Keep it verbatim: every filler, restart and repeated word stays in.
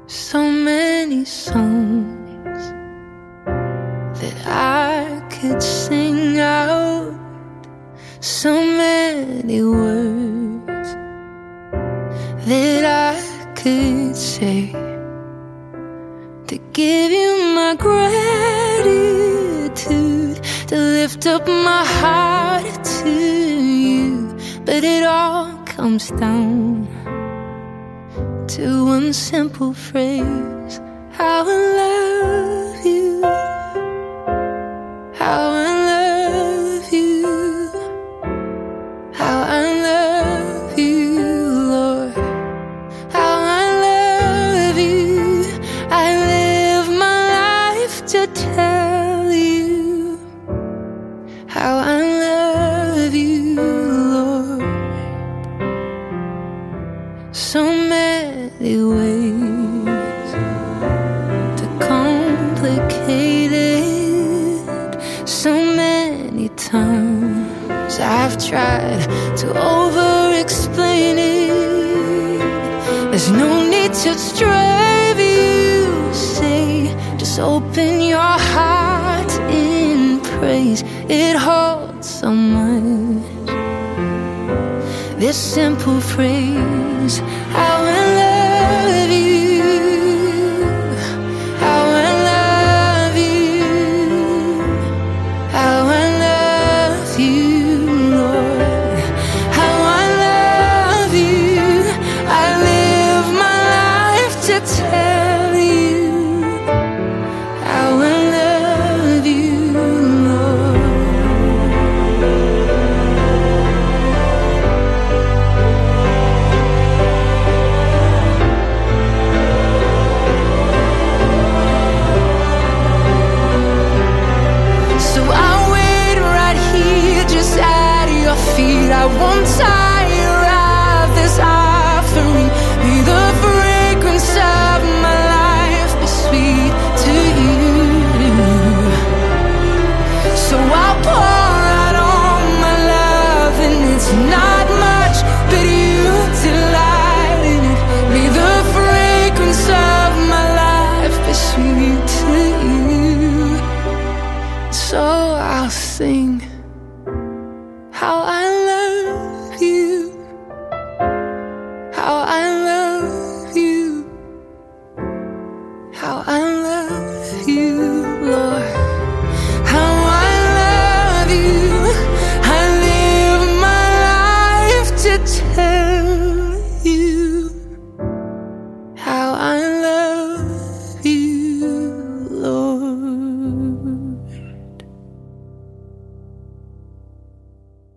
So many songs that I could sing out, so many words that I could say to give you my gratitude, to lift up my heart to you. But it all comes down to one simple phrase: how I love you, how I love you, how I love you, Lord, how I love you. I live my life to tell you how I love you, Lord. So many ways to complicate it, so many times I've tried to over-explain it. There's no need to strive, you say. Just open your heart in praise. It holds so much, this simple phrase: how I love you, how I love you, how I love you, Lord, how I love you. I live my life to tell you how I love you, Lord. I won't tire of this offering. May the fragrance of my life be sweet to you. So I'll pour out all my love, and it's not much, but you delight in it. May the fragrance of my life be sweet to you. So I'll sing how I love you, how I love you, how I love you.